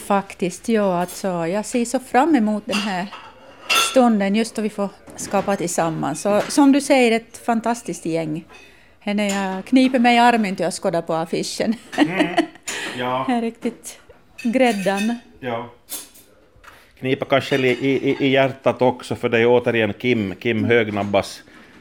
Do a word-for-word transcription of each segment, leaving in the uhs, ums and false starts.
faktiskt, ja, alltså, jag ser så fram emot den här stunden just då vi får skapa tillsammans. Så, som du säger, ett fantastiskt gäng. Henne jag kniper mig i armen till jag skådar på affischen. Mm. Ja. Är riktigt gräddan. Ja. Knipa kanske i, i, i hjärtat också, för det är återigen Kim, Kim Högnabbas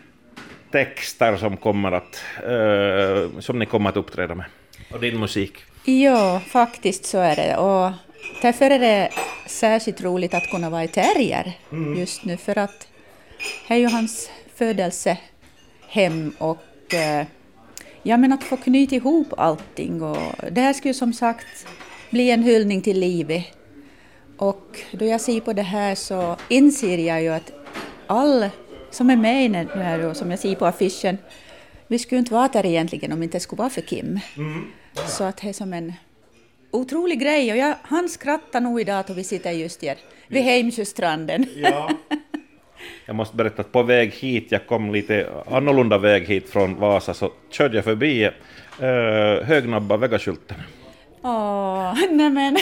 texter som kommer att uh, som ni kommer att uppträda med. Och din musik. Ja, faktiskt så är det. Och därför är det särskilt roligt att kunna vara i Terrier mm. just nu. För att det är ju hans födelsehem och eh, ja, men att få knyta ihop allting. Och det här skulle som sagt bli en hyllning till livet. Och då jag ser på det här så inser jag ju att all som är med nu här och som jag ser på affischen, vi skulle inte vara där egentligen om det inte skulle vara för Kim. Mm. Så att det är som en otrolig grej. Och jag, han skrattar nog idag då vi sitter just här vid Heimsjöstranden. Ja. Jag måste berätta att på väg hit, jag kom lite annorlunda väg hit från Vasa, så körde jag förbi uh, Högnabba Vegaskylten. Åh, nej men.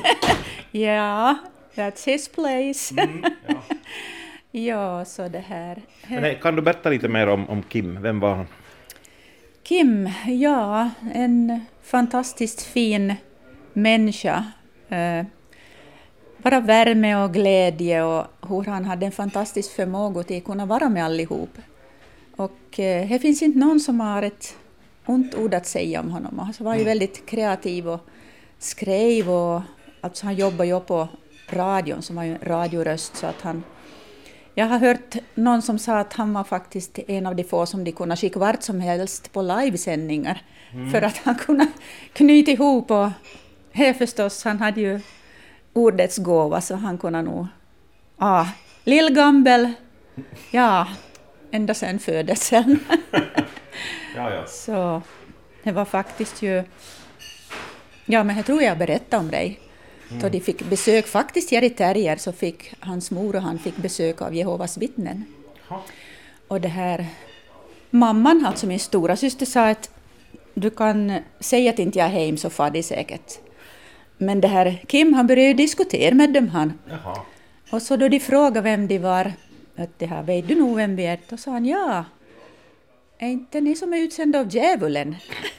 Ja, that's his place. Mm, ja. Ja, så det här. Men nej, kan du berätta lite mer om, om Kim? Vem var han? Kim, ja, en fantastiskt fin människa. Eh, bara värme och glädje och hur han hade en fantastisk förmåga till att kunna vara med allihop. Och eh, det finns inte någon som har ett ont ord att säga om honom. Han var ju väldigt kreativ och skrev och alltså han jobbade ju på radion som var ju en radioröst så att han. Jag har hört någon som sa att han var faktiskt en av de få som de kunde skicka vart som helst på livesändningar mm. för att han kunde knyta ihop och här förstås, han hade ju ordets gåva så han kunde nog ah, lillgambel, ja, ända sedan födelsen. ja, ja. Så det var faktiskt ju, ja men jag tror jag berättade om dig. Mm. Då de fick besök, faktiskt här i Terrier så fick hans mor och han fick besök av Jehovas vittnen. Ha. Och det här, mamman, alltså min stora syster sa att du kan säga att inte jag är hem så far det säkert. Men det här Kim, han började diskutera med dem han. Jaha. Och så då de frågade vem de var, att det här, vet du nog vem vi är? Då sa han, ja, är inte ni som är utsända av djävulen?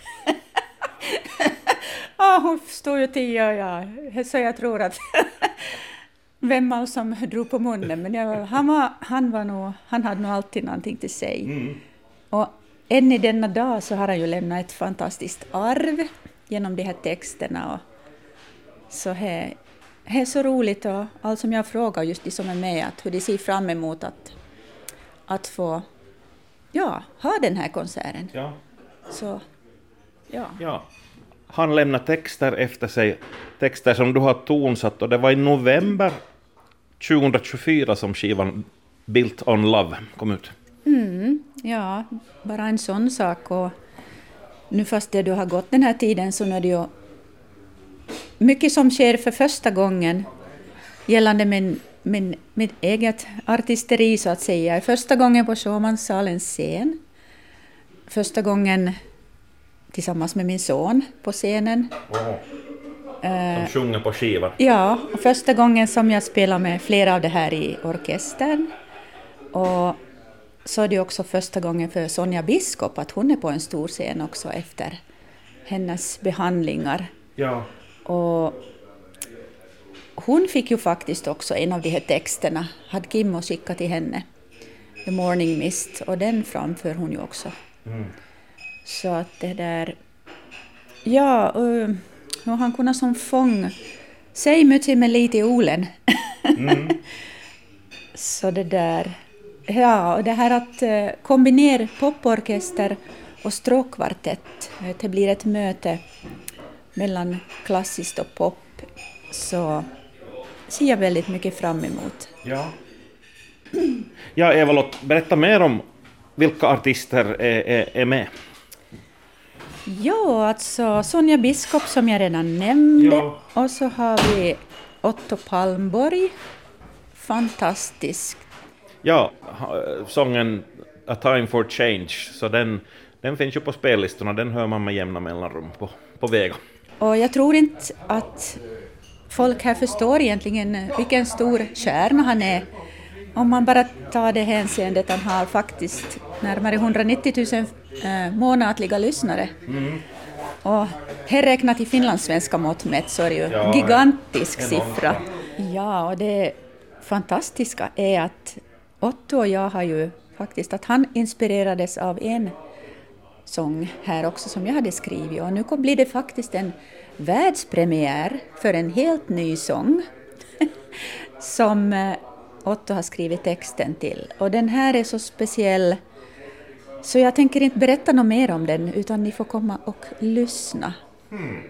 Ja, hon stod ju till och ja, så jag tror att vem var som drog på munnen. Men jag, han, var, han, var nog, han hade nog alltid någonting till sig. Mm. Och än i denna dag så har han ju lämnat ett fantastiskt arv genom de här texterna. Och så det är så roligt och allt som jag frågar just de som är med, att hur de ser fram emot att, att få ja, ha den här konserten. Ja. Så, ja. Ja. Han lämnar texter efter sig, texter som du har tonsatt, och det var i november tjugohundratjugofyra som skivan Built on Love kom ut. Mm, ja, bara en sån sak. Och nu fast det du har gått den här tiden så är det ju mycket som sker för första gången gällande min, min, mitt eget artisteri så att säga. Första gången på Sjömanssalens scen. Första gången tillsammans med min son på scenen. Oh. Som sjunger på skivan. Ja, och första gången som jag spelar med flera av det här i orkestern. Och så är det också första gången för Sonja Biskop att hon är på en stor scen också efter hennes behandlingar. Ja. Och hon fick ju faktiskt också en av de här texterna, hade Kimmo skickat till henne, The Morning Mist, och den framför hon ju också. Mm. Så att det där, ja, och, och han kunde som fång säg mycket med lite olen. Mm. Så det där, ja, och det här att uh, kombinera poporkester och stråkkvartett, det blir ett möte mellan klassiskt och pop, så ser jag väldigt mycket fram emot. Ja, ja Eva-Lott, berätta mer om vilka artister är, är, är med. Ja, alltså Sonja Biskop som jag redan nämnde. Ja. Och så har vi Otto Palmborg. Fantastisk. Ja, sången A Time for Change, så den, den finns ju på spellistorna, den hör man med jämna mellanrum på, på vägen. Och jag tror inte att folk här förstår egentligen vilken stor stjärna han är. Om man bara tar det hänseendet att han har faktiskt närmare hundranittio tusen eh, månatliga lyssnare. Mm. Och här räknat i finlandssvenska mått mätt så är det ju en ja, gigantisk siffra. Ja, och det fantastiska är att Otto och jag har ju faktiskt att han inspirerades av en sång här också som jag hade skrivit. Och nu blir det faktiskt en världspremiär för en helt ny sång som Otto har skrivit texten till. Och den här är så speciell så jag tänker inte berätta något mer om den utan ni får komma och lyssna. Mm.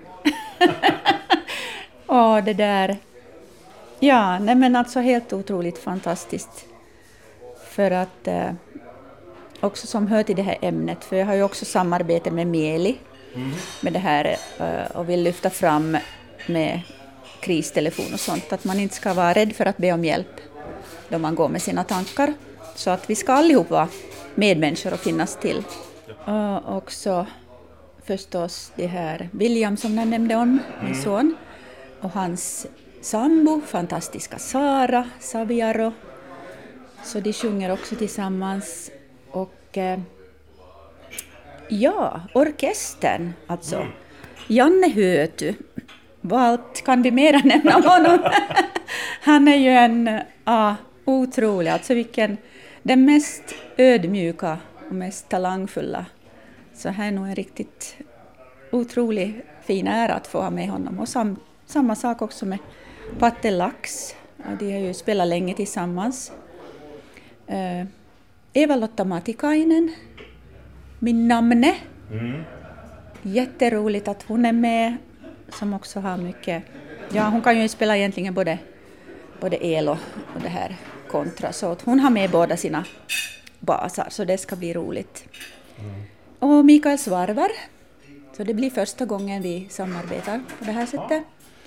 Och det där, ja, nej men alltså helt otroligt fantastiskt. För att eh, också som hör till det här ämnet, för jag har ju också samarbete med Mieli mm. med det här eh, och vill lyfta fram med kristelefon och sånt, att man inte ska vara rädd för att be om hjälp då man går med sina tankar. Så att vi ska allihop vara medmänniskor och finnas till. Och också förstås det här William som jag nämnde om, min son, och hans sambo, fantastiska Sara Saviaro. Så de sjunger också tillsammans. Och eh, ja, orkestern alltså. Janne Höty. Vad allt kan vi mera nämna om honom? Han är ju en ah, otrolig, alltså vilken, den mest ödmjuka och mest talangfulla. Så här är nog en riktigt otrolig fin ära att få ha med honom. Och sam, samma sak också med Patte Lax. Och de har ju spelat länge tillsammans. Uh, Eva-Lotta Matikainen, min namne. Mm. Jätteroligt att hon är med, som också har mycket. Ja, hon kan ju spela egentligen både, både el och, och det här kontra. Så att hon har med båda sina basar, så det ska bli roligt. Mm. Och Mikael Svarvar. Så det blir första gången vi samarbetar på det här sättet.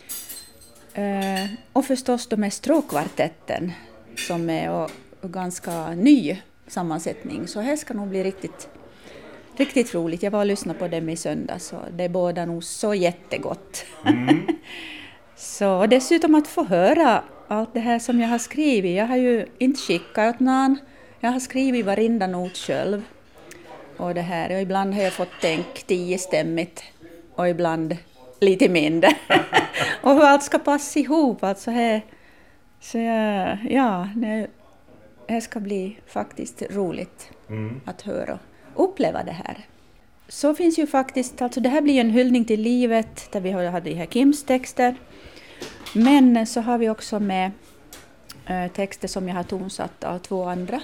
Uh, och förstås de med stråkkvartetten som är och, och ganska ny sammansättning. Så här ska nog bli riktigt, riktigt roligt. Jag var och lyssnade på dem i söndags och det båda nog så jättegott. Mm. Så dessutom att få höra allt det här som jag har skrivit. Jag har ju inte skickat åt någon. Jag har skrivit varenda not själv. Och det här, och ibland har jag fått tänk tiostämmigt och ibland lite mindre. Och hur allt ska passa ihop. Alltså här, så jag, ja, det, det ska bli faktiskt roligt mm. att höra och uppleva det här. Så finns ju faktiskt, alltså det här blir en hyllning till livet där vi har de här Kims texter. Men så har vi också med äh, texter som jag har tonsatt av två andra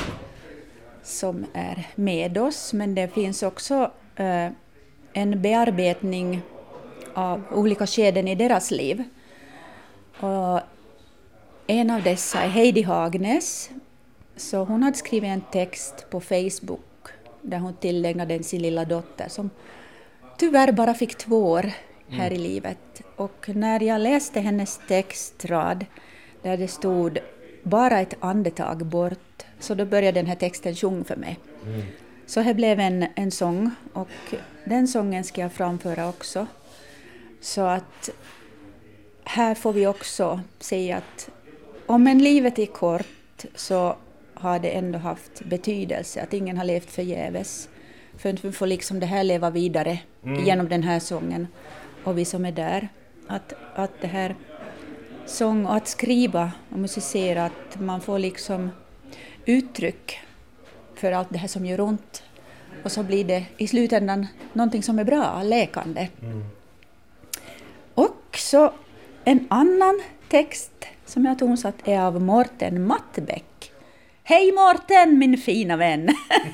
som är med oss. Men det finns också äh, en bearbetning av olika skeden i deras liv. Och en av dessa är Heidi Hagnes. Så hon hade skrivit en text på Facebook där hon tillägnade sin lilla dotter som tyvärr bara fick två år här mm. i livet. Och när jag läste hennes textrad där det stod bara ett andetag bort, så då började den här texten sjunga för mig. Mm. Så här blev en, en sång och den sången ska jag framföra också. Så att här får vi också säga att om en livet är kort så har det ändå haft betydelse, att ingen har levt förgäves. För vi får liksom det här leva vidare mm. genom den här sången. Och vi som är där, att, att det här sång och att skriva och musicera, att man får liksom uttryck för allt det här som gör ont. Och så blir det i slutändan någonting som är bra, läkande. Mm. Och så en annan text som jag tonsatt är av Mårten Mattbäck. Hej Mårten, min fina vän!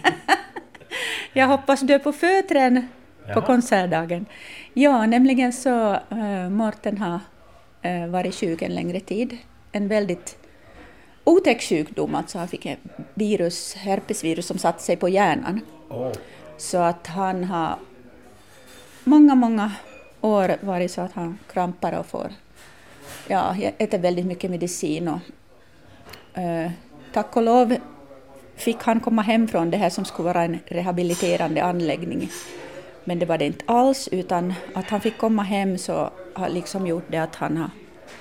Jag hoppas du är på fötren på konsertdagen. Ja, nämligen så äh, Mårten har äh, varit sjuk en längre tid. En väldigt otäck sjukdom, alltså han fick en virus, herpesvirus som satt sig på hjärnan. Oh. Så att han har många, många år varit så att han krampar och får, ja, äter väldigt mycket medicin. Och, äh, tack och lov fick han komma hem från det här som skulle vara en rehabiliterande anläggning. Men det var det inte alls, utan att han fick komma hem så har liksom gjort det att han har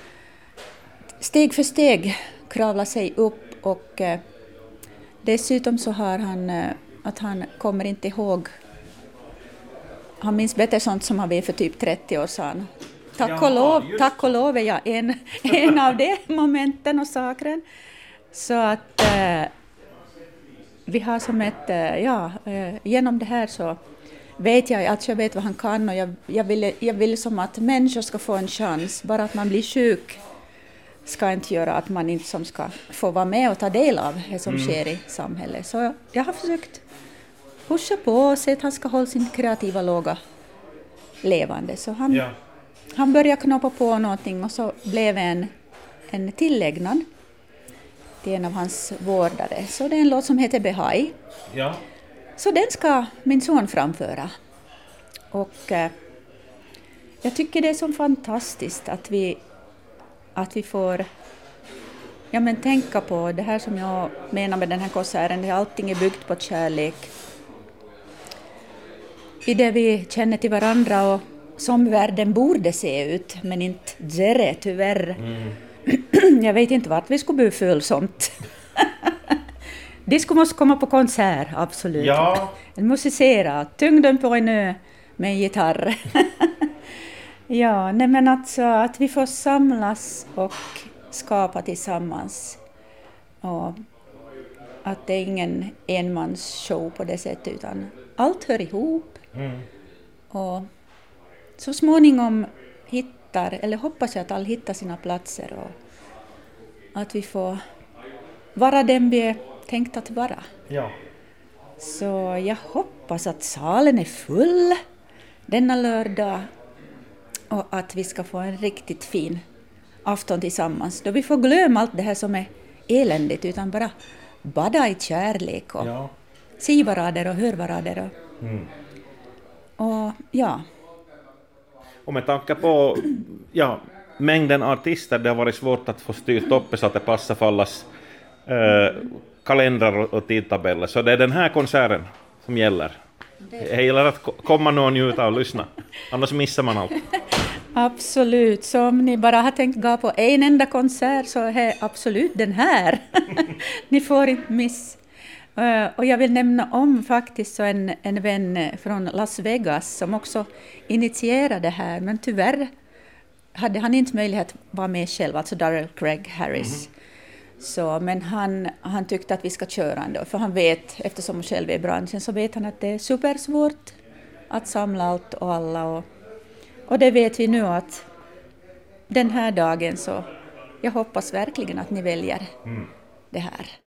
steg för steg kravla sig upp, och eh, dessutom så har han eh, att han kommer inte ihåg, han minns bättre sånt som han var för typ trettio år sedan. Tack, Jaha, och lov, tack och lov är jag en, en av de momenten och sakren. Så att eh, vi har som ett, eh, ja, eh, genom det här så vet jag att jag vet vad han kan, och jag, jag, vill, jag vill som att människor ska få en chans. Bara att man blir sjuk ska inte göra att man inte som ska få vara med och ta del av det som mm. sker i samhället. Så jag har försökt pusha på och se att han ska hålla sin kreativa låga levande. Så han, ja. han började knoppa på någonting, och så blev en, en tillägnad till en av hans vårdare. Så det är en låt som heter Behaj. Ja. Så den ska min son framföra. Och eh, jag tycker det är så fantastiskt att vi, att vi får ja, men tänka på det här som jag menar med den här konserten. Allting är byggt på kärlek. I det vi känner till varandra och som världen borde se ut, men inte djere tyvärr. Mm. Jag vet inte vart vi skulle bli full sånt. Disco måste komma på konsert, absolut. Ja. En musicera, tyngden på en ö med en gitarr. Ja, nej men alltså att vi får samlas och skapa tillsammans. Och att det är ingen enmansshow på det sättet, utan allt hör ihop. Mm. Och så småningom hittar, eller hoppas jag att alla hittar sina platser, och att vi får vara den vi är tänkt att vara. Ja. Så jag hoppas att salen är full denna lördag, och att vi ska få en riktigt fin afton tillsammans, då vi får glömma allt det här som är eländigt, utan bara bada i kärlek och ja. se varandra och hör varandra. Och, mm. och ja. Och med tanke på ja, mängden artister, det har varit svårt att få styrt upp så att det passar för allas eh, kalendrar och tidtabeller. Så det är den här konserten som gäller. Det gäller att komma någon njuta och lyssna. Annars missar man allt. Absolut. Så om ni bara har tänkt gå på en enda konsert, så är absolut den här. Ni får inte miss. Uh, och jag vill nämna om faktiskt så en, en vän från Las Vegas som också initierade det här. Men tyvärr hade han inte möjlighet att vara med själv, alltså Darrell Craig Harris. Mm. Så, men han, han tyckte att vi ska köra ändå, för han vet, eftersom han själv är i branschen, så vet han att det är supersvårt att samla allt och alla. Och, och det vet vi nu att den här dagen, så jag hoppas verkligen att ni väljer mm. det här.